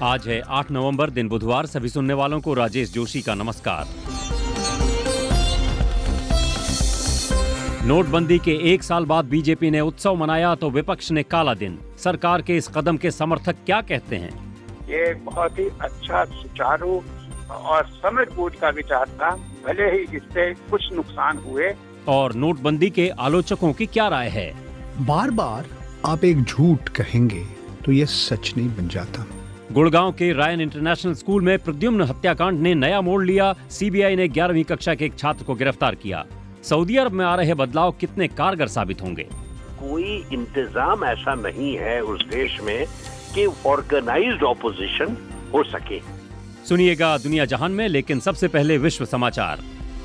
आज है 8 नवंबर, दिन बुधवार। सभी सुनने वालों को राजेश जोशी का नमस्कार। नोटबंदी के 1 साल बाद बीजेपी ने उत्सव मनाया तो विपक्ष ने काला दिन। सरकार के इस कदम के समर्थक क्या कहते हैं? ये बहुत ही अच्छा, सुचारू और समझबूझ का विचार था, भले ही इससे कुछ नुकसान हुए। और नोटबंदी के आलोचकों की क्या राय है? बार बार आप एक झूठ कहेंगे तो ये सच नहीं बन जाता। गुड़गांव के रायन इंटरनेशनल स्कूल में प्रद्युम्न हत्याकांड ने नया मोड़ लिया। सीबीआई ने 11वीं कक्षा के एक छात्र को गिरफ्तार किया। सऊदी अरब में आ रहे बदलाव कितने कारगर साबित होंगे? कोई इंतजाम ऐसा नहीं है उस देश में कि ऑर्गेनाइज्ड ऑपोजिशन हो सके। सुनिएगा दुनिया जहान में, लेकिन सबसे पहले विश्व समाचार।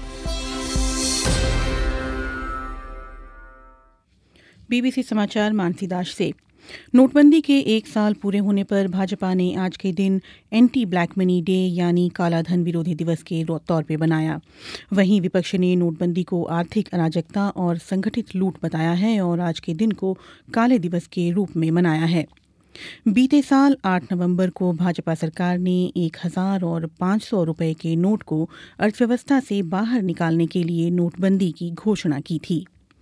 बीबीसी समाचार मानसी दास से। नोटबंदी के 1 साल पूरे होने पर भाजपा ने आज के दिन एंटी ब्लैक मनी डे यानी काला धन विरोधी दिवस के तौर पे बनाया। वहीं विपक्ष ने नोटबंदी को आर्थिक अराजकता और संगठित लूट बताया है और आज के दिन को काले दिवस के रूप में मनाया है। बीते साल 8 नवंबर को भाजपा सरकार ने 1000 और 500 रुपए के नोट को अर्थव्यवस्था से बाहर निकालने के लिए नोटबंदी की घोषणा की थी।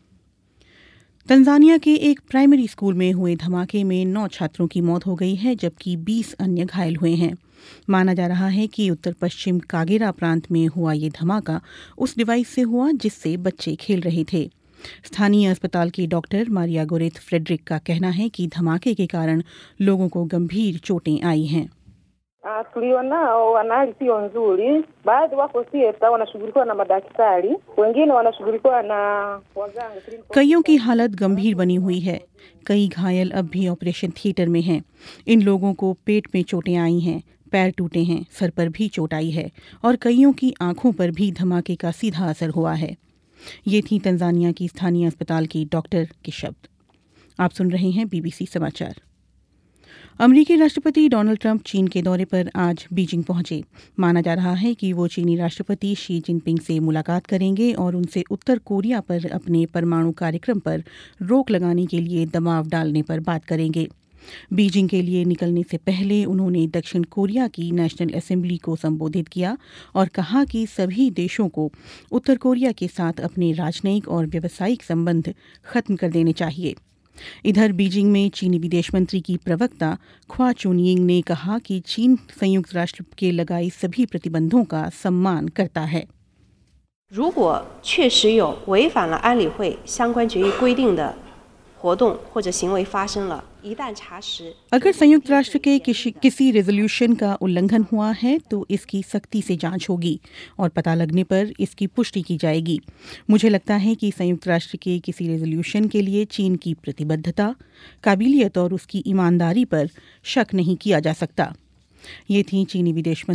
तंजानिया के एक प्राइमरी स्कूल में हुए धमाके में 9 छात्रों की मौत हो गई है, जबकि 20 अन्य घायल हुए हैं। माना जा रहा है कि उत्तर पश्चिम कागेरा प्रांत में हुआ ये धमाका उस डिवाइस से हुआ जिससे बच्चे खेल रहे थे। स्थानीय अस्पताल की डॉक्टर मारिया गोरेथ फ्रेडरिक का कहना है कि धमाके के कारण लोगों को गंभीर चोटें आई हैं। Tuliona wana sio nzuri, baadhi wako sieta wanashughulikiwa na madaktari, wengine wanashughulikiwa na waganga। कईयों की हालत गंभीर बनी हुई है, कई घायल अब भी ऑपरेशन थिएटर में हैं। इन लोगों को पेट में चोटें आई हैं, पैर टूटे हैं, सर पर भी चोट आई है और कईयों की आंखों पर भी धमाके का सीधा असर हुआ है। ये थी तंजानिया की स्थानीय अस्पताल की डॉक्टर के शब्द। आप सुन रहे हैं बीबीसी समाचार। अमेरिकी राष्ट्रपति डोनाल्ड ट्रंप चीन के दौरे पर आज बीजिंग पहुंचे। माना जा रहा है कि वो चीनी राष्ट्रपति शी जिनपिंग से मुलाकात करेंगे और उनसे उत्तर कोरिया पर अपने परमाणु कार्यक्रम पर रोक लगाने के लिए दबाव डालने पर बात करेंगे। बीजिंग के लिए निकलने से पहले उन्होंने दक्षिण कोरिया की नेशनल असेंबली को संबोधित किया और कहा कि सभी देशों को उत्तर कोरिया के साथ अपने राजनयिक और व्यावसायिक संबंध खत्म कर देने चाहिए। इधर बीजिंग में चीनी विदेश मंत्री की प्रवक्ता ख्वा चुनयिंग ने कहा कि चीन संयुक्त राष्ट्र के लगाए सभी प्रतिबंधों का सम्मान करता है। 如果确实有违反了安理会相关决议规定的活动或者行为发生了，一旦查实， अगर संयुक्त राष्ट्र के किसी रेजोल्यूशन का उल्लंघन हुआ है तो इसकी सख्ती से जांच होगी और पता लगने पर इसकी पुष्टि की जाएगी। मुझे लगता है कि संयुक्त राष्ट्र के किसी रेजोल्यूशन के लिए चीन की प्रतिबद्धता, काबिलियत और उसकी ईमानदारी पर शक नहीं किया जा सकता। ये थी चीनी विदेश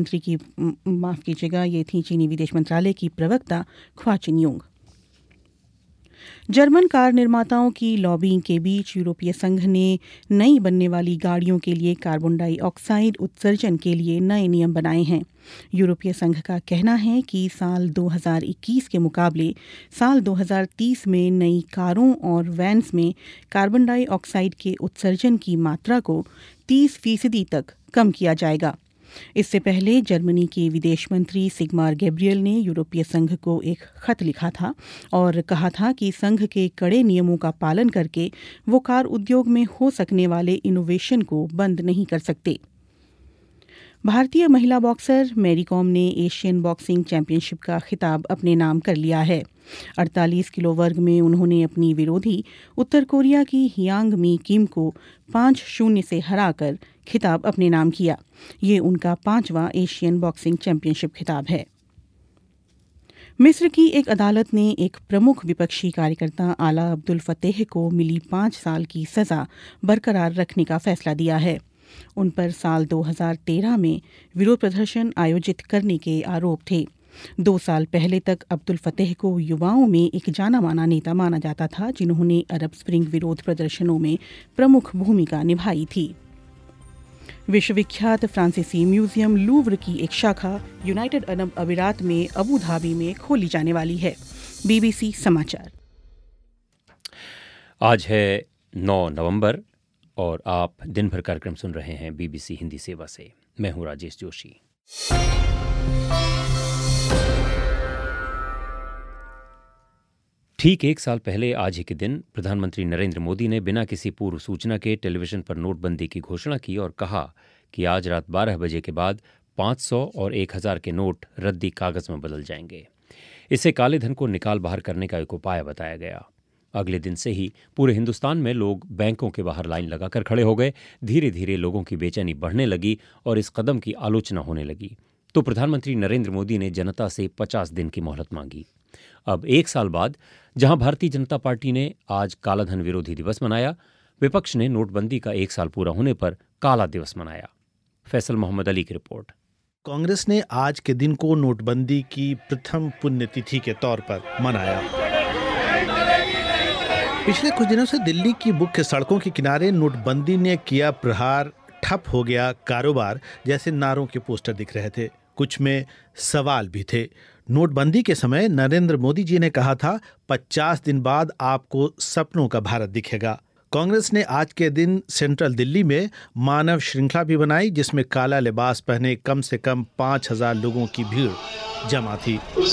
मंत्रालय की प्रवक्ता ख्वा चुनयुंग। जर्मन कार निर्माताओं की लॉबिंग के बीच यूरोपीय संघ ने नई बनने वाली गाड़ियों के लिए कार्बन डाइऑक्साइड उत्सर्जन के लिए नए नियम बनाए हैं। यूरोपीय संघ का कहना है कि साल 2021 के मुकाबले साल 2030 में नई कारों और वैन्स में कार्बन डाइऑक्साइड के उत्सर्जन की मात्रा को 30% तक कम किया जाएगा। इससे पहले जर्मनी के विदेश मंत्री सिगमार गैब्रियल ने यूरोपीय संघ को एक खत लिखा था और कहा था कि संघ के कड़े नियमों का पालन करके वो कार उद्योग में हो सकने वाले इनोवेशन को बंद नहीं कर सकते। भारतीय महिला बॉक्सर मैरी कॉम ने एशियन बॉक्सिंग चैंपियनशिप का खिताब अपने नाम कर लिया है। 48 किलो वर्ग में उन्होंने अपनी विरोधी उत्तर कोरिया की यांग मी किम को 5-0 से हराकर खिताब अपने नाम किया। ये उनका 5वां एशियन बॉक्सिंग चैंपियनशिप खिताब है। मिस्र की एक अदालत ने एक प्रमुख विपक्षी कार्यकर्ता आला अब्दुल फतेह को मिली 5 साल की सजा बरकरार रखने का फैसला दिया है। उन पर साल 2013 में विरोध प्रदर्शन आयोजित करने के आरोप थे। 2 साल पहले तक अब्दुल फतेह को युवाओं में एक जाना माना नेता माना जाता था, जिन्होंने अरब स्प्रिंग विरोध प्रदर्शनों में प्रमुख भूमिका निभाई थी। विश्वविख्यात फ्रांसीसी म्यूजियम लूव्र की एक शाखा यूनाइटेड अरब अमीरात में अबू धाबी में खोली जाने वाली है। बीबीसी समाचार। आज है 9 नवंबर और आप दिन भर कार्यक्रम सुन रहे हैं BBC हिंदी सेवा से। मैं हूं राजेश जोशी। ठीक एक साल पहले आज ही के दिन प्रधानमंत्री नरेंद्र मोदी ने बिना किसी पूर्व सूचना के टेलीविजन पर नोटबंदी की घोषणा की और कहा कि आज रात 12 बजे के बाद 500 और 1000 के नोट रद्दी कागज में बदल जाएंगे। इसे काले धन को निकाल बाहर करने का एक उपाय बताया गया। अगले दिन से ही पूरे हिंदुस्तान में लोग बैंकों के बाहर लाइन लगाकर खड़े हो गए। धीरे धीरे लोगों की बेचैनी बढ़ने लगी और इस कदम की आलोचना होने लगी। तो प्रधानमंत्री नरेंद्र मोदी ने जनता से 50 दिन की मोहलत मांगी। अब एक साल बाद जहां भारतीय जनता पार्टी ने आज कालाधन विरोधी दिवस मनाया, विपक्ष ने नोटबंदी का एक साल पूरा होने पर काला दिवस मनाया। फैसल मोहम्मद अली की रिपोर्ट। कांग्रेस ने आज के दिन को नोटबंदी की प्रथम पुण्यतिथि के तौर पर मनाया। पिछले कुछ दिनों से दिल्ली की मुख्य सड़कों के किनारे नोटबंदी ने किया प्रहार, ठप हो गया कारोबार जैसे नारों के पोस्टर दिख रहे थे। कुछ में सवाल भी थे। नोटबंदी के समय नरेंद्र मोदी जी ने कहा था 50 दिन बाद आपको सपनों का भारत दिखेगा। कांग्रेस ने आज के दिन सेंट्रल दिल्ली में मानव श्रृंखला भी बनाई, जिसमें काला लिबास पहने कम से कम 5000 लोगों की भीड़ जमा थी।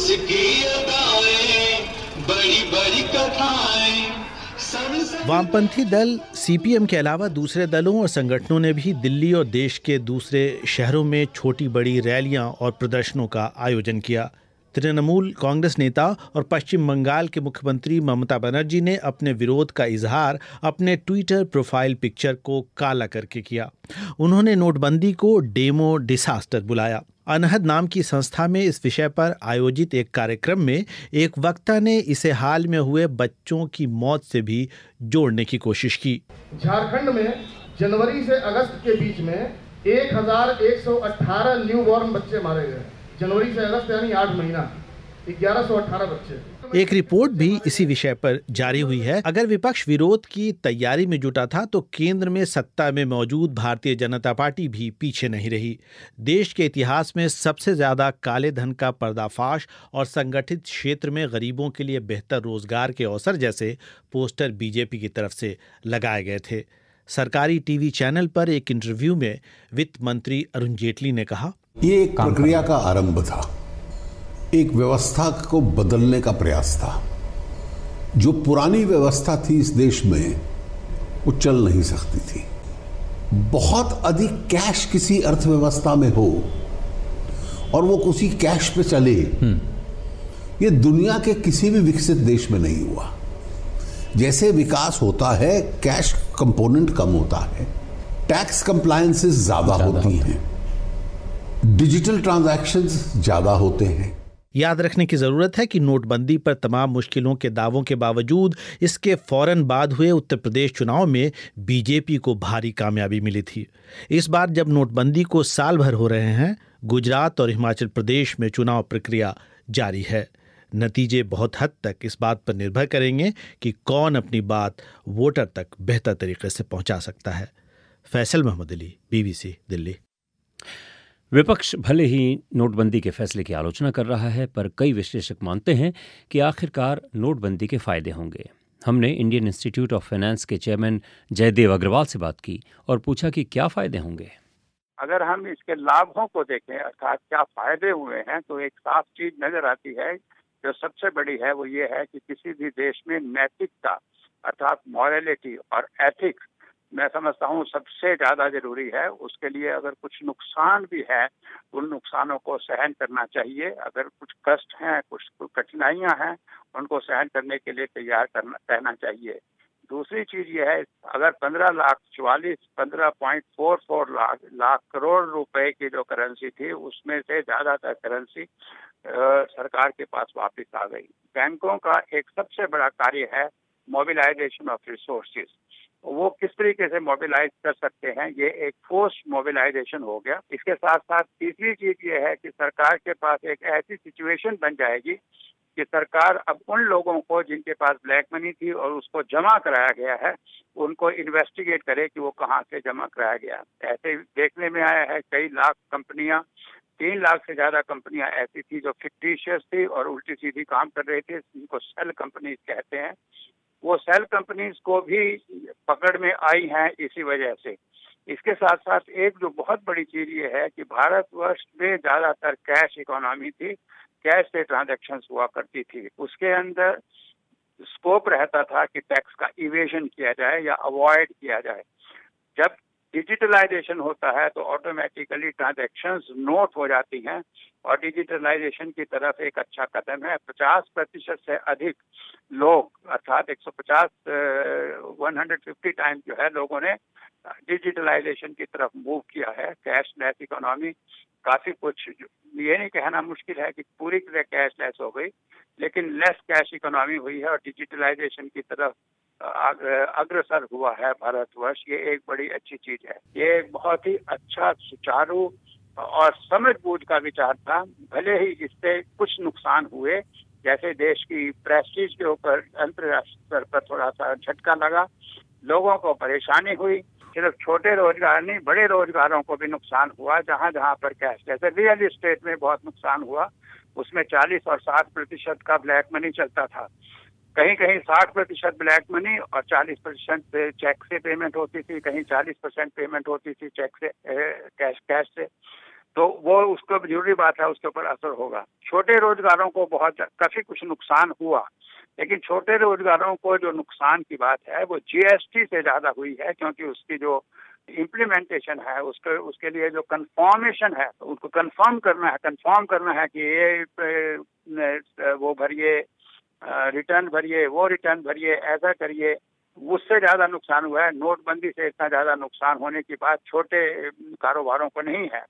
वामपंथी दल CPM के अलावा दूसरे दलों और संगठनों ने भी दिल्ली और देश के दूसरे शहरों में छोटी बड़ी रैलियां और प्रदर्शनों का आयोजन किया। तृणमूल कांग्रेस नेता और पश्चिम बंगाल के मुख्यमंत्री ममता बनर्जी ने अपने विरोध का इजहार अपने ट्विटर प्रोफाइल पिक्चर को काला करके किया। उन्होंने नोटबंदी को डेमो डिसास्टर बुलाया। अनहद नाम की संस्था में इस विषय पर आयोजित एक कार्यक्रम में एक वक्ता ने इसे हाल में हुए बच्चों की मौत से भी जोड़ने की कोशिश की। झारखंड में जनवरी से अगस्त के बीच में 1118 न्यूबॉर्न बच्चे मारे गए। जनवरी से अगस्त यानी 8 महीना 1118 बच्चे। एक रिपोर्ट भी इसी विषय पर जारी हुई है। अगर विपक्ष विरोध की तैयारी में जुटा था तो केंद्र में सत्ता में मौजूद भारतीय जनता पार्टी भी पीछे नहीं रही। देश के इतिहास में सबसे ज्यादा काले धन का पर्दाफाश और संगठित क्षेत्र में गरीबों के लिए बेहतर रोजगार के अवसर जैसे पोस्टर बीजेपी की तरफ से लगाए गए थे। सरकारी टीवी चैनल पर एक इंटरव्यू में वित्त मंत्री अरुण जेटली ने कहा, ये एक प्रक्रिया का आरंभ था, एक व्यवस्था को बदलने का प्रयास था। जो पुरानी व्यवस्था थी इस देश में वो चल नहीं सकती थी। बहुत अधिक कैश किसी अर्थव्यवस्था में हो और वो उसी कैश पे चले, ये दुनिया के किसी भी विकसित देश में नहीं हुआ। जैसे विकास होता है कैश कंपोनेंट कम होता है, टैक्स कंप्लायंसेस ज्यादा होती हैं, डिजिटल ट्रांजैक्शंस ज्यादा होते हैं। याद रखने की जरूरत है कि नोटबंदी पर तमाम मुश्किलों के दावों के बावजूद इसके फौरन बाद हुए उत्तर प्रदेश चुनाव में बीजेपी को भारी कामयाबी मिली थी। इस बार जब नोटबंदी को साल भर हो रहे हैं, गुजरात और हिमाचल प्रदेश में चुनाव प्रक्रिया जारी है। नतीजे बहुत हद तक इस बात पर निर्भर करेंगे कि कौन अपनी बात वोटर तक बेहतर तरीके से पहुंचा सकता है। फैसल मोहम्मद अली, BBC दिल्ली। विपक्ष भले ही नोटबंदी के फैसले की आलोचना कर रहा है, पर कई विश्लेषक मानते हैं कि आखिरकार नोटबंदी के फायदे होंगे। हमने इंडियन इंस्टीट्यूट ऑफ फाइनेंस के चेयरमैन जयदेव अग्रवाल से बात की और पूछा कि क्या फायदे होंगे। अगर हम इसके लाभों को देखें, अर्थात क्या फायदे हुए हैं, तो एक साफ चीज नजर आती है। जो सबसे बड़ी है वो ये है कि किसी भी देश में नैतिकता अर्थात मॉरलिटी और एथिक्स मैं समझता हूँ सबसे ज्यादा जरूरी है। उसके लिए अगर कुछ नुकसान भी है, उन नुकसानों को सहन करना चाहिए। अगर कुछ कष्ट हैं, कुछ कठिनाइयां हैं, उनको सहन करने के लिए तैयार रहना चाहिए। दूसरी चीज ये है, अगर 15.44 लाख करोड़ रुपए की जो करेंसी थी, उसमें से ज्यादातर करेंसी सरकार के पास वापस आ गई। बैंकों का एक सबसे बड़ा कार्य है मोबिलाइजेशन ऑफ रिसोर्सेज। वो किस तरीके से मोबिलाइज कर सकते हैं, ये एक फोर्स मोबिलाइजेशन हो गया। इसके साथ साथ तीसरी चीज ये है कि सरकार के पास एक ऐसी सिचुएशन बन जाएगी कि सरकार अब उन लोगों को जिनके पास ब्लैक मनी थी और उसको जमा कराया गया है, उनको इन्वेस्टिगेट करे कि वो कहाँ से जमा कराया गया। ऐसे देखने में आया है कई लाख कंपनियां, 3 लाख से ज्यादा कंपनियां ऐसी थी जो फिक्टिशियस थी और उल्टी सीधी काम कर रहे थे, जिनको सेल कंपनीज कहते हैं। वो सेल कंपनीज को भी पकड़ में आई हैं इसी वजह से। इसके साथ साथ एक जो बहुत बड़ी चीज ये है कि भारतवर्ष में ज्यादातर कैश इकोनॉमी थी, कैश से ट्रांजैक्शंस हुआ करती थी। उसके अंदर स्कोप रहता था कि टैक्स का इवेजन किया जाए या अवॉइड किया जाए। जब डिजिटलाइजेशन होता है तो ऑटोमेटिकली ट्रांजैक्शंस नोट हो जाती हैं और डिजिटलाइजेशन की तरफ एक अच्छा कदम है। 50% से अधिक लोग अर्थात 150 टाइम जो है लोगों ने डिजिटलाइजेशन की तरफ मूव किया है। कैशलेस इकोनॉमी काफी कुछ, ये नहीं कहना मुश्किल है कि पूरी तरह कैशलेस हो गई, लेकिन लेस कैश इकोनॉमी हुई है और डिजिटलाइजेशन की तरफ अग्रसर हुआ है भारतवर्ष। ये एक बड़ी अच्छी चीज है। ये एक बहुत ही अच्छा, सुचारू और समझबूझ का विचार था। भले ही इससे कुछ नुकसान हुए, जैसे देश की प्रेस्टीज के ऊपर अंतर्राष्ट्रीय स्तर पर थोड़ा सा झटका लगा, लोगों को परेशानी हुई। सिर्फ छोटे रोजगार नहीं, बड़े रोजगारों को भी नुकसान हुआ। जहां जहां पर कैश, जैसे रियल एस्टेट में बहुत नुकसान हुआ, उसमें 40 और 60% का ब्लैक मनी चलता था। कहीं कहीं 60% ब्लैक मनी और 40% चेक से पेमेंट होती थी, कहीं 40% पेमेंट होती थी चेक से, कैश से। तो वो उसको जरूरी बात है, उसके ऊपर असर होगा। छोटे रोजगारों को काफी कुछ नुकसान हुआ, लेकिन छोटे रोजगारों को जो नुकसान की बात है वो जीएसटी से ज्यादा हुई है, क्योंकि उसकी जो इम्प्लीमेंटेशन है, उसके लिए जो कंफर्मेशन है, उसको कंफर्म करना है कि ये वो भरिए, रिटर्न भरिए, वो रिटर्न भरिए, ऐसा करिए, उससे ज्यादा नुकसान हुआ है। नोटबंदी से इतना ज्यादा नुकसान होने की बात छोटे कारोबारों को नहीं है।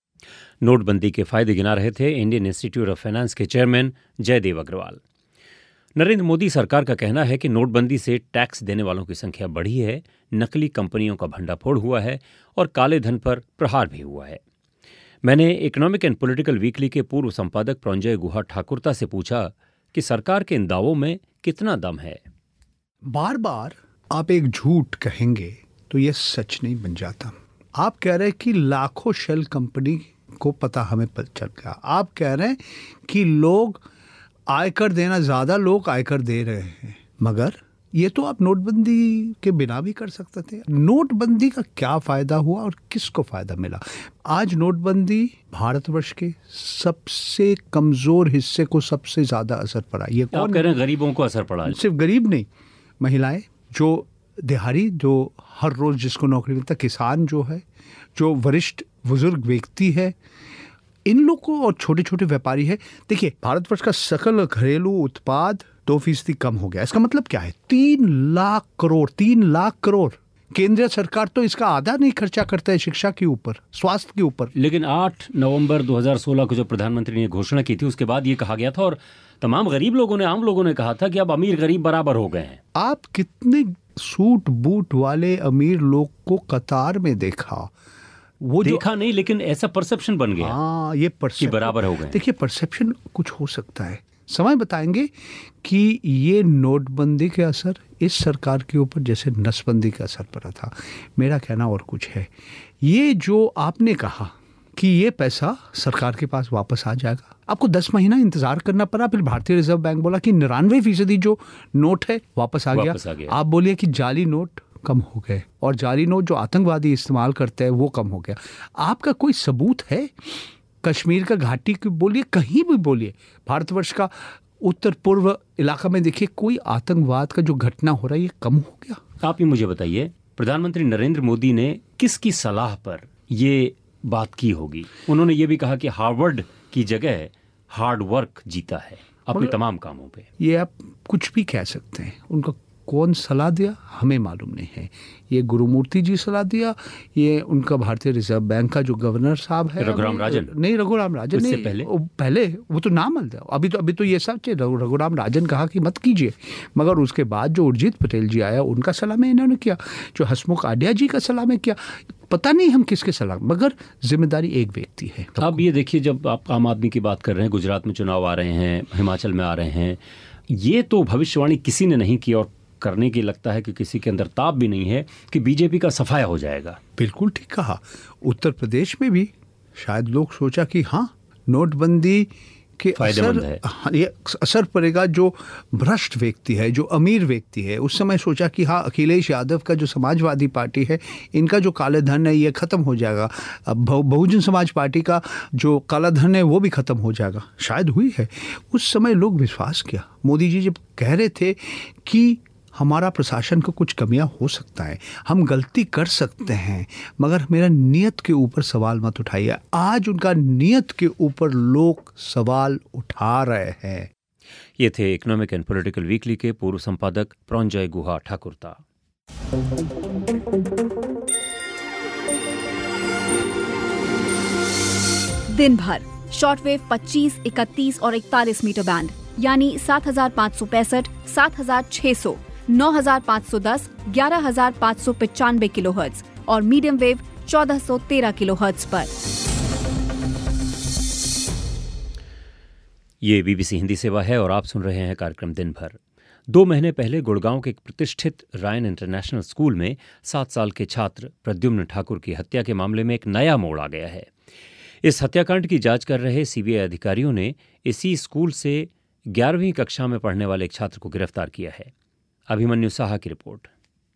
नोटबंदी के फायदे गिना रहे थे इंडियन इंस्टीट्यूट ऑफ फाइनेंस के चेयरमैन जयदेव अग्रवाल। नरेंद्र मोदी सरकार का कहना है कि नोटबंदी से टैक्स देने वालों की संख्या बढ़ी है, नकली कंपनियों का भंडाफोड़ हुआ है और काले धन पर प्रहार भी हुआ है। मैंने इकोनॉमिक एंड पॉलिटिकल वीकली के पूर्व संपादक प्रंजय गुहा ठाकुरता से पूछा कि सरकार के इन दावों में कितना दम है। बार बार आप एक झूठ कहेंगे तो यह सच नहीं बन जाता। आप कह रहे हैं कि लाखों शेल कंपनी को पता हमें चल गया। आप कह रहे हैं कि लोग आयकर देना, ज्यादा लोग आयकर दे रहे हैं, मगर ये तो आप नोटबंदी के बिना भी कर सकते थे। नोटबंदी का क्या फायदा हुआ और किसको फायदा मिला? आज नोटबंदी भारतवर्ष के सबसे कमजोर हिस्से को सबसे ज्यादा असर पड़ा। ये कौन आप कह रहे हैं? गरीबों को असर पड़ा। सिर्फ गरीब नहीं, महिलाएं, जो दिहाड़ी, जो हर रोज जिसको नौकरी मिलता, किसान जो है, जो वरिष्ठ बुजुर्ग व्यक्ति है, इन लोगों को, और छोटे छोटे व्यापारी है। देखिए, भारतवर्ष का सकल घरेलू उत्पाद 2% कम हो गया। इसका मतलब क्या है? 3 लाख करोड़। केंद्रीय सरकार तो इसका आधा नहीं खर्चा करता है शिक्षा के ऊपर, स्वास्थ्य के ऊपर। लेकिन 8 नवंबर 2016 को जो प्रधानमंत्री ने घोषणा की थी, उसके बाद ये कहा गया था और तमाम गरीब लोगों ने, आम लोगों ने कहा था कि अब अमीर गरीब बराबर हो गए हैं। आप कितने सूट बूट वाले अमीर लोग को कतार में देखा? वो देखा नहीं, लेकिन ऐसा परसेप्शन बन गया। हाँ, ये परसेप्शन बराबर हो गए। देखिए, परसेप्शन कुछ हो सकता है, समय बताएंगे कि ये नोटबंदी के असर इस सरकार के ऊपर जैसे नसबंदी का असर पड़ा था। मेरा कहना और कुछ है। ये जो आपने कहा कि ये पैसा सरकार के पास वापस आ जाएगा, आपको 10 महीना इंतजार करना पड़ा। फिर भारतीय रिजर्व बैंक बोला कि 99% जो नोट है वापस आ गया। आप बोलिए कि जाली नोट कम हो गए, और जाली नोट जो आतंकवादी इस्तेमाल करते हैं वो कम हो गया। आपका कोई सबूत है? कश्मीर का घाटी की बोलिए, कहीं भी बोलिए, भारतवर्ष का उत्तर पूर्व इलाका में देखिए, कोई आतंकवाद का जो घटना हो रहा है ये कम हो गया। आप ही मुझे बताइए, प्रधानमंत्री नरेंद्र मोदी ने किसकी सलाह पर ये बात की होगी? उन्होंने ये भी कहा कि हार्वर्ड की जगह हार्ड वर्क जीता है अपने तमाम कामों पे। ये आप कुछ भी कह सकते हैं, उनका कौन सलाह दिया हमें मालूम नहीं है। ये गुरुमूर्ति जी सलाह दिया, ये उनका भारतीय रिजर्व बैंक का जो गवर्नर साहब है, रघुराम राजन नहीं, पहले वो तो नाम अलग। अभी तो ये सब रघुराम राजन कहा कि मत कीजिए, मगर उसके बाद जो उर्जित पटेल जी आया, उनका सलाह में इन्होंने किया, जो हसमुख आड्या जी का सलाह में किया। पता नहीं हम किसके सलाह, मगर जिम्मेदारी एक व्यक्ति है। अब ये देखिए, जब आप आम आदमी की बात कर रहे हैं, गुजरात में चुनाव आ रहे हैं, हिमाचल में आ रहे हैं, ये तो भविष्यवाणी किसी ने नहीं की और करने की लगता है कि किसी के अंदर ताब भी नहीं है कि बीजेपी का सफाया हो जाएगा। बिल्कुल ठीक कहा। उत्तर प्रदेश में भी शायद लोग सोचा कि हाँ, नोटबंदी कि असर पड़ेगा जो भ्रष्ट व्यक्ति है, जो अमीर व्यक्ति है। उस समय सोचा कि हाँ, अखिलेश यादव का जो समाजवादी पार्टी है, इनका जो काले धन है ये ख़त्म हो जाएगा, अब बहुजन समाज पार्टी का जो काला धन है वो भी ख़त्म हो जाएगा। शायद हुई है। उस समय लोग विश्वास किया। मोदी जी जब कह रहे थे कि हमारा प्रशासन को कुछ कमियां हो सकता है, हम गलती कर सकते हैं, मगर मेरा नियत के ऊपर सवाल मत उठाइए। आज उनका नियत के ऊपर लोग सवाल उठा रहे हैं। ये थे इकोनॉमिक एंड पॉलिटिकल वीकली के पूर्व संपादक प्रॉन्जय गुहा ठाकुरता। दिन भर शॉर्टवेव 25, 31 और 41 मीटर बैंड यानी 7,565, 7,600, 9,510, 11,595 किलोहर्ट्ज और मीडियम वेव 1,413 किलोहर्ट्ज पर। ये बीबीसी हिंदी सेवा है और आप सुन रहे हैं कार्यक्रम दिन भर। 2 महीने पहले गुड़गांव के एक प्रतिष्ठित रायन इंटरनेशनल स्कूल में 7 साल के छात्र प्रद्युम्न ठाकुर की हत्या के मामले में एक नया मोड़ आ गया है। इस हत्याकांड की जांच कर रहे सीबीआई अधिकारियों ने इसी स्कूल से 11वीं कक्षा में पढ़ने वाले एक छात्र को गिरफ्तार किया है। अभिमन्यु साहा की रिपोर्ट।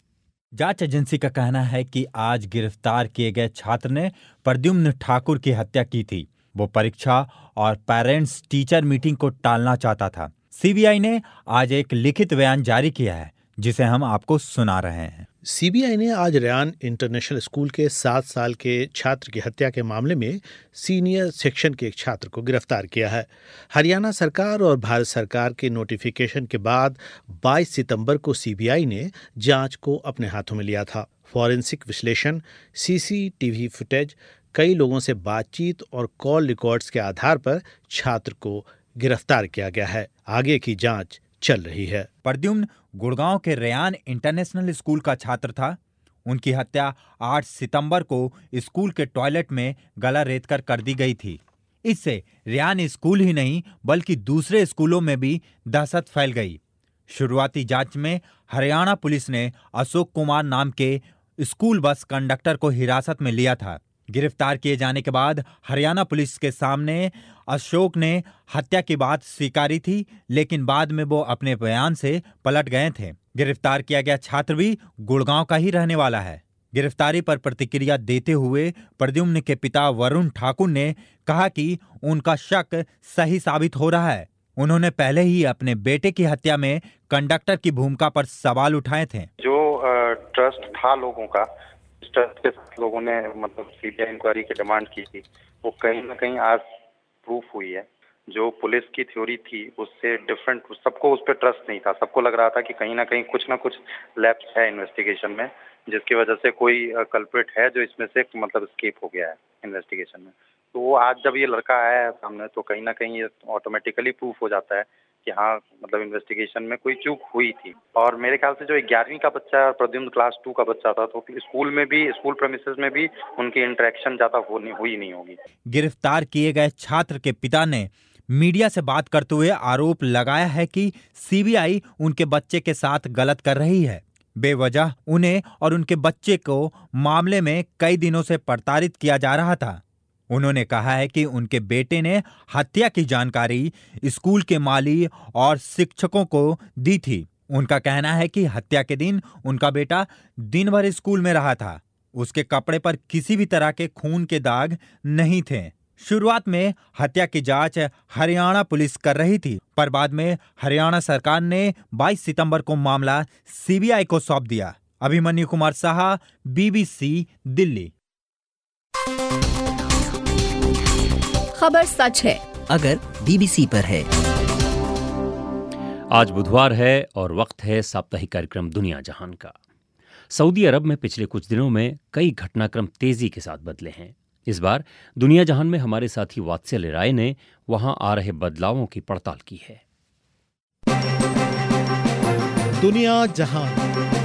जांच एजेंसी का कहना है कि आज गिरफ्तार किए गए छात्र ने प्रद्युम्न ठाकुर की हत्या की थी। वो परीक्षा और पेरेंट्स टीचर मीटिंग को टालना चाहता था। सीबीआई ने आज एक लिखित बयान जारी किया है जिसे हम आपको सुना रहे हैं। सीबीआई ने आज रयान इंटरनेशनल स्कूल के 7 साल के छात्र की हत्या के मामले में सीनियर सेक्शन के एक छात्र को गिरफ्तार किया है। हरियाणा सरकार और भारत सरकार के नोटिफिकेशन के बाद 22 सितंबर को सीबीआई ने जांच को अपने हाथों में लिया था। फॉरेंसिक विश्लेषण, सीसीटीवी फुटेज, कई लोगों से बातचीत और कॉल रिकॉर्ड्स के आधार पर छात्र को गिरफ्तार किया गया है। आगे की जांच चल रही है। प्रद्युम्न गुड़गांव के रयान इंटरनेशनल स्कूल का छात्र था। उनकी हत्या 8 सितंबर को स्कूल के टॉयलेट में गला रेतकर कर दी गई थी। इससे रयान स्कूल ही नहीं बल्कि दूसरे स्कूलों में भी दहशत फैल गई। शुरुआती जांच में हरियाणा पुलिस ने अशोक कुमार नाम के स्कूल बस कंडक्टर को हिरासत में लिया था। गिरफ्तार किए जाने के बाद हरियाणा पुलिस के सामने अशोक ने हत्या की बात स्वीकारी थी, लेकिन बाद में वो अपने बयान से पलट गए थे। गिरफ्तार किया गया छात्र भी गुड़गांव का ही रहने वाला है। गिरफ्तारी पर प्रतिक्रिया देते हुए प्रद्युम्न के पिता वरुण ठाकुर ने कहा कि उनका शक सही साबित हो रहा है। उन्होंने पहले ही अपने बेटे की हत्या में कंडक्टर की भूमिका पर सवाल उठाए थे। जो ट्रस्ट था लोगों का, ट्रस्ट के साथ लोगों ने मतलब सीबीआई इंक्वायरी की डिमांड की थी, वो कहीं ना कहीं आज प्रूफ हुई है। जो पुलिस की थ्योरी थी उससे डिफरेंट, सबको उस पर ट्रस्ट नहीं था। सबको लग रहा था कि कहीं ना कुछ लैप्स है इन्वेस्टिगेशन में, जिसकी वजह से कोई कल्प्रिट है जो इसमें से मतलब एस्केप हो गया है इन्वेस्टिगेशन में। तो वो आज जब ये लड़का आया है सामने तो कहीं ना कहीं ये ऑटोमेटिकली प्रूफ हो जाता है कि हाँ मतलब इन्वेस्टिगेशन में कोई चूक हुई थी। और मेरे ख्याल से जो 11वीं का बच्चा है, प्रद्युम्न क्लास 2 का बच्चा था, तो स्कूल में भी, स्कूल प्रेमिसेस में भी उनकी इंटरेक्शन ज्यादा हुई नहीं होगी। गिरफ्तार किए गए छात्र के पिता ने मीडिया से बात करते हुए आरोप लगाया है कि सीबीआई उनके बच्चे के साथ गलत कर रही है। बेवजह उन्हें और उनके बच्चे को मामले में कई दिनों से प्रताड़ित किया जा रहा था। उन्होंने कहा है कि उनके बेटे ने हत्या की जानकारी स्कूल के माली और शिक्षकों को दी थी। उनका कहना है कि हत्या के दिन उनका बेटा दिन भर स्कूल में रहा था। उसके कपड़े पर किसी भी तरह के खून के दाग नहीं थे। शुरुआत में हत्या की जांच हरियाणा पुलिस कर रही थी, पर बाद में हरियाणा सरकार ने 22 सितंबर को मामला सीबीआई को सौंप दिया। अभिमन्यु कुमार साहा, बीबीसी दिल्ली। खबर सच है अगर बीबीसी पर है। आज बुधवार है और वक्त है साप्ताहिक कार्यक्रम दुनिया जहान का। सऊदी अरब में पिछले कुछ दिनों में कई घटनाक्रम तेजी के साथ बदले हैं। इस बार दुनिया जहान में हमारे साथी वात्सल्य राय ने वहां आ रहे बदलावों की पड़ताल की है। दुनिया जहान।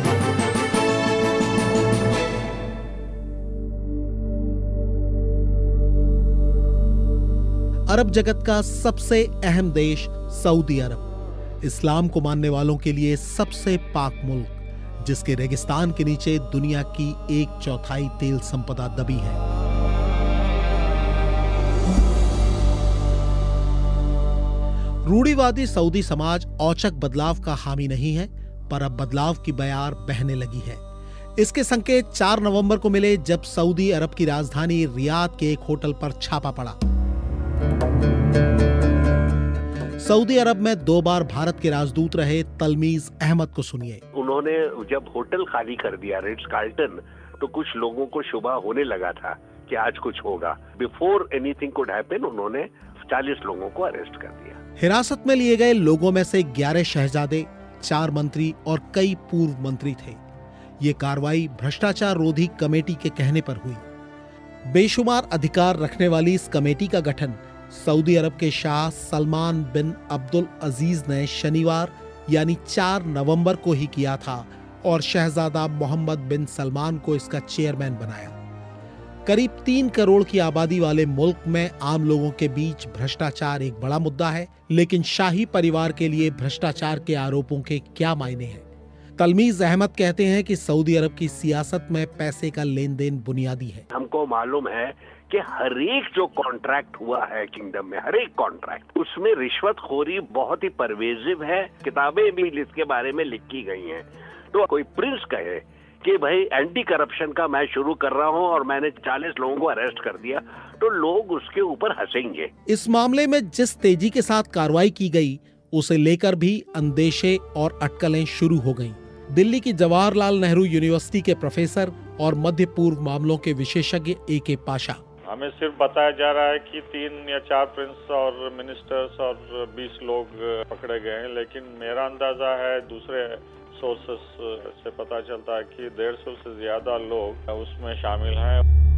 अरब जगत का सबसे अहम देश सऊदी अरब, इस्लाम को मानने वालों के लिए सबसे पाक मुल्क, जिसके रेगिस्तान के नीचे दुनिया की 1/4 तेल संपदा दबी है। रूढ़िवादी सऊदी समाज औचक बदलाव का हामी नहीं है, पर अब बदलाव की बयार बहने लगी है। इसके संकेत 4 नवंबर को मिले जब सऊदी अरब की राजधानी रियाद के एक होटल पर छापा पड़ा। सऊदी अरब में 2 बार भारत के राजदूत रहे तलमीज अहमद को सुनिए। उन्होंने जब होटल खाली कर दिया रिट्स कार्ल्टन, तो कुछ लोगों को शुबा होने लगा था कि आज कुछ होगा। बिफोर एनीथिंग कुड हैपन उन्होंने 40 लोगों को अरेस्ट कर दिया। हिरासत में लिए गए लोगों में से 11 शहजादे, 4 मंत्री और कई पूर्व मंत्री थे। ये कार्रवाई भ्रष्टाचार रोधी कमेटी के कहने पर हुई। बेशुमार अधिकार रखने वाली इस कमेटी का गठन सऊदी अरब के शाह सलमान बिन अब्दुल अजीज ने शनिवार यानी 4 नवंबर को ही किया था और शहजादा मोहम्मद बिन सलमान को इसका चेयरमैन बनाया। करीब 3 करोड़ की आबादी वाले मुल्क में आम लोगों के बीच भ्रष्टाचार एक बड़ा मुद्दा है, लेकिन शाही परिवार के लिए भ्रष्टाचार के आरोपों के क्या मायने हैं? तलमीज अहमद कहते हैं कि सऊदी अरब की सियासत में पैसे का लेन देन बुनियादी है। हमको मालूम है कि हर एक जो कॉन्ट्रैक्ट हुआ है किंगडम में, हर एक कॉन्ट्रैक्ट, उसमें रिश्वतखोरी बहुत ही परवेजिव है। किताबें भी इसके बारे में लिखी गई हैं। तो कोई प्रिंस कहे कि भाई एंटी करप्शन का मैं शुरू कर रहा हूं और मैंने 40 लोगों को अरेस्ट कर दिया, तो लोग उसके ऊपर हंसेंगे। इस मामले में जिस तेजी के साथ कार्रवाई की गई, उसे लेकर भी अंदेशे और अटकलें शुरू हो गईं। दिल्ली की जवाहरलाल नेहरू यूनिवर्सिटी के प्रोफेसर और मध्य पूर्व मामलों के विशेषज्ञ A.K. पाशा। हमें सिर्फ बताया जा रहा है कि 3 या 4 प्रिंस और मिनिस्टर्स और 20 लोग पकड़े गए हैं, लेकिन मेरा अंदाजा है दूसरे सोर्सेस से पता चलता है कि 150 से ज्यादा लोग उसमें शामिल हैं।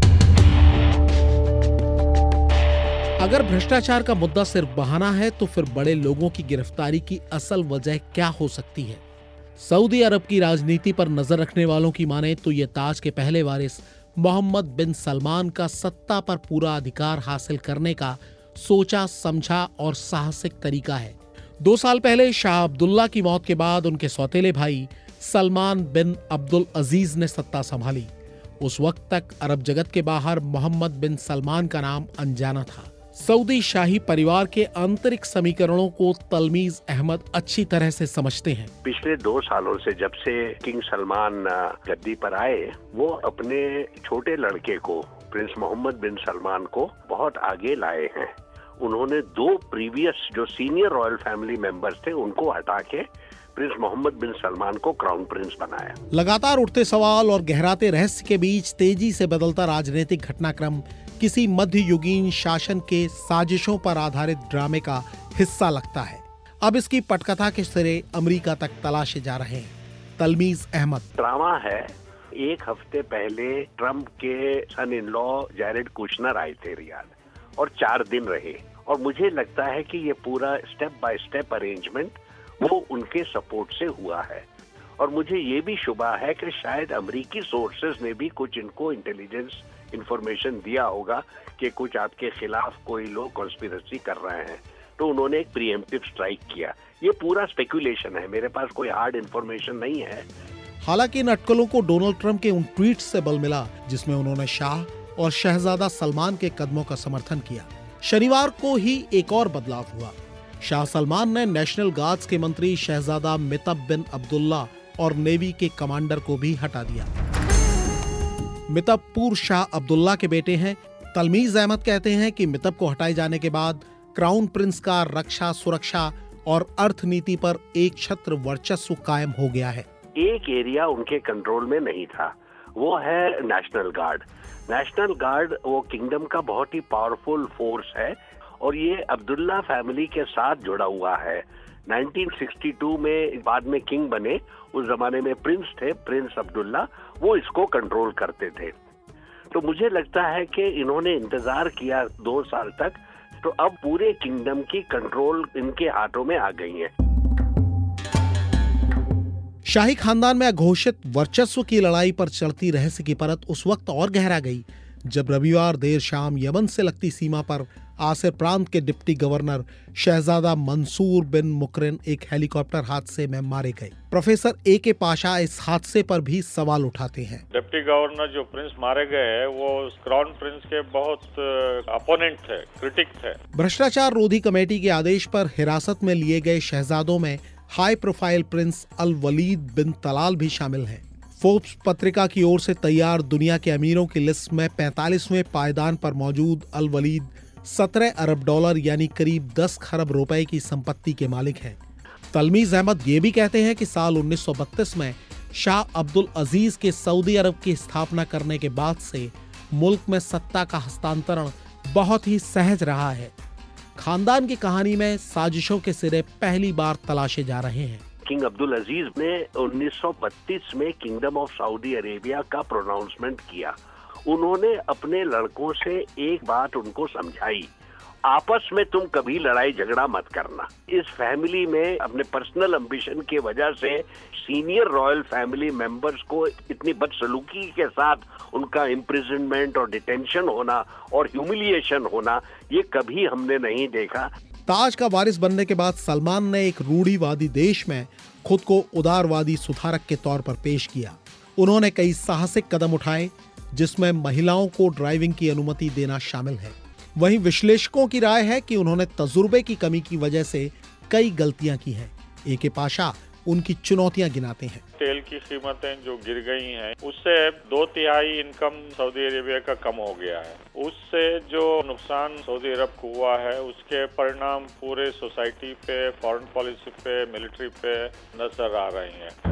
अगर भ्रष्टाचार का मुद्दा सिर्फ बहाना है, तो फिर बड़े लोगों की गिरफ्तारी की असल वजह क्या हो सकती है? सऊदी अरब की राजनीति पर नजर रखने वालों की माने तो ये ताज के पहले वारिस मोहम्मद बिन सलमान का सत्ता पर पूरा अधिकार हासिल करने का सोचा समझा और साहसिक तरीका है। 2 साल पहले शाह अब्दुल्ला की मौत के बाद उनके सौतेले भाई सलमान बिन अब्दुल अजीज ने सत्ता संभाली। उस वक्त तक अरब जगत के बाहर मोहम्मद बिन सलमान का नाम अनजाना था। सऊदी शाही परिवार के आंतरिक समीकरणों को तलमीज अहमद अच्छी तरह से समझते हैं। पिछले 2 सालों से जब से किंग सलमान गद्दी पर आए, वो अपने छोटे लड़के को, प्रिंस मोहम्मद बिन सलमान को बहुत आगे लाए हैं। उन्होंने 2 प्रीवियस जो सीनियर रॉयल फैमिली मेंबर्स थे उनको हटा के प्रिंस मोहम्मद बिन सलमान को क्राउन प्रिंस बनाया। लगातार उठते सवाल और गहराते रहस्य के बीच तेजी से बदलता राजनीतिक घटनाक्रम किसी मध्ययुगीन शासन के साजिशों पर आधारित ड्रामे का हिस्सा लगता है। अब इसकी पटकथा के सिरे अमेरिका तक तलाशे जा रहे हैं। तलमीज अहमद। ड्रामा है। 1 हफ्ते पहले ट्रम्प के son in law Jared Kushner आए थे रियाद और 4 दिन रहे, और मुझे लगता है कि ये पूरा स्टेप बाय स्टेप अरेंजमेंट वो उनके सपोर्ट से हुआ है। और मुझे ये भी शुबा है कि शायद अमेरिकी सोर्सेज ने भी कुछ इनको इंटेलिजेंस इंफॉर्मेशन दिया होगा कि कुछ आपके खिलाफ कोई लोग कॉन्स्पिरेसी कर रहे हैं, तो उन्होंने एक प्रीएम्प्टिव स्ट्राइक किया। ये पूरा स्पेकुलेशन है, मेरे पास कोई हार्ड इंफॉर्मेशन नहीं है। हालांकि इन अटकलों को डोनाल्ड ट्रंप के उन ट्वीट्स से बल मिला जिसमें उन्होंने शाह और शहजादा सलमान के कदमों का समर्थन किया। शनिवार को ही एक और बदलाव हुआ। शाह सलमान ने नेशनल गार्ड्स के मंत्री शहजादा मितब बिन अब्दुल्ला और नेवी के कमांडर को भी हटा दिया। मितब पूर्व शाह अब्दुल्ला के बेटे हैं। तलमीज अहमद कहते हैं कि मितब को हटाए जाने के बाद क्राउन प्रिंस का रक्षा, सुरक्षा और अर्थनीति पर एक छत्र वर्चस्व कायम हो गया है। एक एरिया उनके कंट्रोल में नहीं था, वो है नेशनल गार्ड। नेशनल गार्ड वो किंगडम का बहुत ही पावरफुल फोर्स है और ये अब्दुल्ला फैमिली के साथ जुड़ा हुआ है। 1962 में बाद में किंग बने, उस जमाने में प्रिंस थे, प्रिंस अब्दुल्ला, वो इसको कंट्रोल करते थे। तो मुझे लगता है कि इन्होंने इंतजार किया 2 साल तक, तो अब पूरे किंगडम की कंट्रोल इनके हाथों में आ गई है। शाही खानदान में अघोषित वर्चस्व की लड़ाई पर चढ़ती रहस्य की परत उस वक्त और गहरा गई जब रविवार देर शाम यमन से लगती सीमा पर आसिर प्रांत के डिप्टी गवर्नर शहजादा मंसूर बिन मुकरिन एक हेलीकॉप्टर हादसे में मारे गए। Professor A K. पाशा इस हादसे पर भी सवाल उठाते हैं। डिप्टी गवर्नर जो प्रिंस मारे गए हैं वो क्राउन प्रिंस के बहुत अपोनेंट थे, क्रिटिक थे। भ्रष्टाचार रोधी कमेटी के आदेश पर हिरासत में लिए गए शहजादों में high profile prince al Waleed bin Talal भी शामिल हैं। फोर्ब्स पत्रिका की ओर से तैयार दुनिया के अमीरों की लिस्ट में 45वें पायदान पर मौजूद अल वलीद 17 अरब डॉलर यानी करीब 10 खरब रुपए की संपत्ति के मालिक हैं। तलमीज अहमद ये भी कहते हैं कि साल 1932 में शाह अब्दुल अजीज के सऊदी अरब की स्थापना करने के बाद से मुल्क में सत्ता का हस्तांतरण बहुत ही सहज रहा है। खानदान की कहानी में साजिशों के सिरे पहली बार तलाशे जा रहे हैं। किंग अब्दुल अजीज ने 1932 में किंगडम ऑफ सऊदी अरेबिया का प्रोनाउंसमेंट किया। उन्होंने अपने लड़कों से एक बात उनको समझाई, आपस में तुम कभी लड़ाई झगड़ा मत करना। इस फैमिली में अपने पर्सनल एम्बिशन की वजह से सीनियर रॉयल फैमिली मेंबर्स को इतनी बदसलूकी के साथ उनका इम्प्रिजनमेंट और डिटेंशन होना और ह्यूमिलिएशन होना, ये कभी हमने नहीं देखा। ताज का वारिस बनने के बाद सलमान ने एक रूढ़िवादी देश में खुद को उदारवादी सुधारक के तौर पर पेश किया। उन्होंने कई साहसिक कदम उठाए जिसमें महिलाओं को ड्राइविंग की अनुमति देना शामिल है। वहीं विश्लेषकों की राय है कि उन्होंने तजुर्बे की कमी की वजह से कई गलतियां की हैं। ए.के. पाशा उनकी चुनौतियां गिनाते हैं। तेल की कीमतें जो गिर गई हैं, उससे 2/3 इनकम सऊदी अरेबिया का कम हो गया है। उससे जो नुकसान सऊदी अरब को हुआ है उसके परिणाम पूरे सोसाइटी पे, फॉरेन पॉलिसी पे, मिलिट्री पे नजर आ रहे हैं।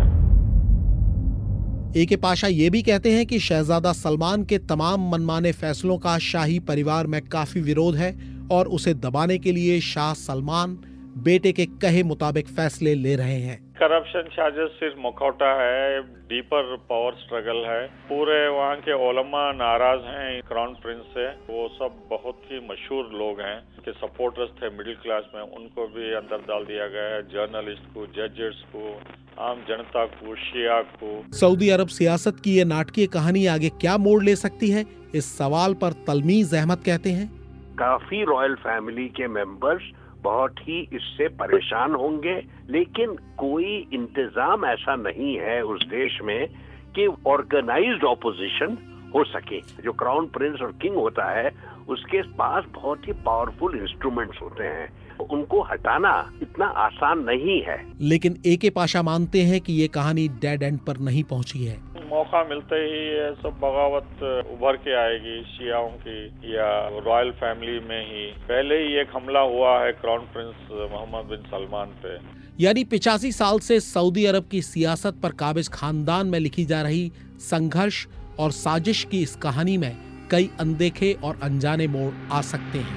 ए.के. पाशा ये भी कहते हैं कि शहजादा सलमान के तमाम मनमाने फैसलों का शाही परिवार में काफी विरोध है और उसे दबाने के लिए शाह सलमान बेटे के कहे मुताबिक फैसले ले रहे हैं। करप्शन चार्जेस सिर्फ मुखौटा है, डीपर पावर स्ट्रगल है। पूरे वहाँ के उलमा नाराज हैं क्राउन प्रिंस से। वो सब बहुत ही मशहूर लोग हैं के सपोर्टर्स थे मिडिल क्लास में, उनको भी अंदर डाल दिया गया है। जर्नलिस्ट को, जजेस को, आम जनता को, शिया को। सऊदी अरब सियासत की ये नाटकीय कहानी आगे क्या मोड़ ले सकती है, इस सवाल पर तलमीज अहमद कहते हैं, काफी रॉयल फैमिली के मेंबर्स बहुत ही इससे परेशान होंगे, लेकिन कोई इंतजाम ऐसा नहीं है उस देश में कि ऑर्गेनाइज्ड ऑपोजिशन हो सके। जो क्राउन प्रिंस और किंग होता है उसके पास बहुत ही पावरफुल इंस्ट्रूमेंट्स होते हैं, उनको हटाना इतना आसान नहीं है। लेकिन ए.के. पाशा मानते हैं कि ये कहानी डेड एंड पर नहीं पहुंची है। मौका मिलते ही ये सब बगावत उभर के आएगी शियाओं की या रॉयल फैमिली में ही। पहले ही एक हमला हुआ है crown prince Mohammed bin Salman पे। यानी 85 साल से सऊदी अरब की सियासत पर काबिज खानदान में लिखी जा रही संघर्ष और साजिश की इस कहानी में कई अनदेखे और अनजाने मोड़ आ सकते हैं।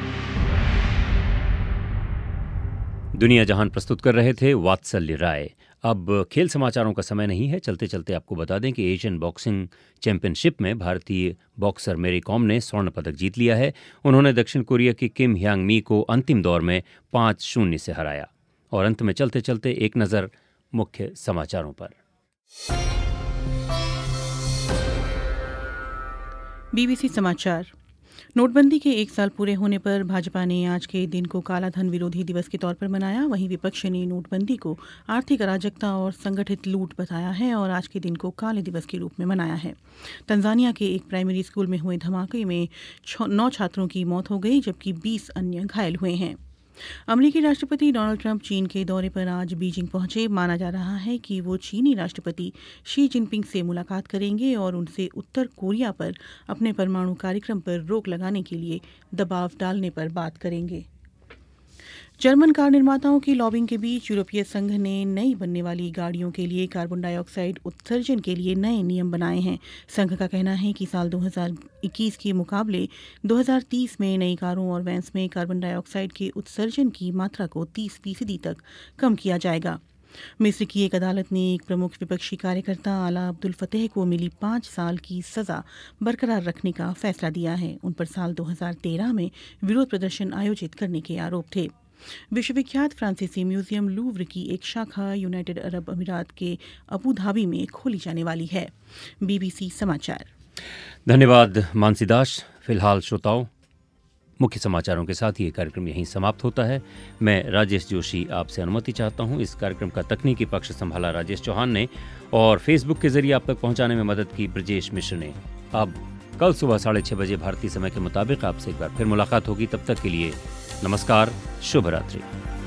दुनिया जहान प्रस्तुत कर रहे थे वात्सल्य राय। अब खेल समाचारों का समय नहीं है, चलते चलते आपको बता दें कि एशियन बॉक्सिंग चैंपियनशिप में भारतीय बॉक्सर मैरी कॉम ने स्वर्ण पदक जीत लिया है। उन्होंने दक्षिण कोरिया की किम ह्यांग मी को अंतिम दौर में 5-0 से हराया। और अंत में चलते चलते एक नज़र मुख्य समाचारों पर। बीबीसी समाचार। नोटबंदी के 1 साल पूरे होने पर भाजपा ने आज के दिन को काला धन विरोधी दिवस के तौर पर मनाया। वहीं विपक्ष ने नोटबंदी को आर्थिक अराजकता और संगठित लूट बताया है और आज के दिन को काले दिवस के रूप में मनाया है। तंजानिया के एक प्राइमरी स्कूल में हुए धमाके में 9 छात्रों की मौत हो गई जबकि 20 अन्य घायल हुए हैं। अमेरिकी राष्ट्रपति डोनाल्ड ट्रंप चीन के दौरे पर आज बीजिंग पहुंचे। माना जा रहा है कि वो चीनी राष्ट्रपति शी जिनपिंग से मुलाकात करेंगे और उनसे उत्तर कोरिया पर अपने परमाणु कार्यक्रम पर रोक लगाने के लिए दबाव डालने पर बात करेंगे। जर्मन कार निर्माताओं की लॉबिंग के बीच यूरोपीय संघ ने नई बनने वाली गाड़ियों के लिए कार्बन डाइऑक्साइड उत्सर्जन के लिए नए नियम बनाए हैं। संघ का कहना है कि साल 2021 के मुकाबले 2030 में नई कारों और वैन्स में कार्बन डाइऑक्साइड के उत्सर्जन की मात्रा को 30% तक कम किया जाएगा। मिस्र की एक अदालत ने एक प्रमुख विपक्षी कार्यकर्ता आला अब्दुल फतेह को मिली 5 साल की सजा बरकरार रखने का फैसला दिया है। उन पर साल 2013 में विरोध प्रदर्शन आयोजित करने के आरोप थे। विश्वविख्यात फ्रांसीसी म्यूजियम लूव्र की एक शाखा यूनाइटेड अरब अमीरात के अबू धाबी में खोली जाने वाली है। बीबीसी समाचार। धन्यवाद मानसी दास। फिलहाल श्रोताओं, मुख्य समाचारों के साथ ये कार्यक्रम यहीं समाप्त होता है। मैं राजेश जोशी आपसे अनुमति चाहता हूँ। इस कार्यक्रम का तकनीकी पक्ष संभाला राजेश चौहान ने और फेसबुक के जरिए आप तक पहुँचाने में मदद की ब्रजेश मिश्र ने। अब कल सुबह 6:30 बजे भारतीय समय के मुताबिक आपसे एक बार फिर मुलाकात होगी। तब तक के लिए नमस्कार, शुभ रात्रि।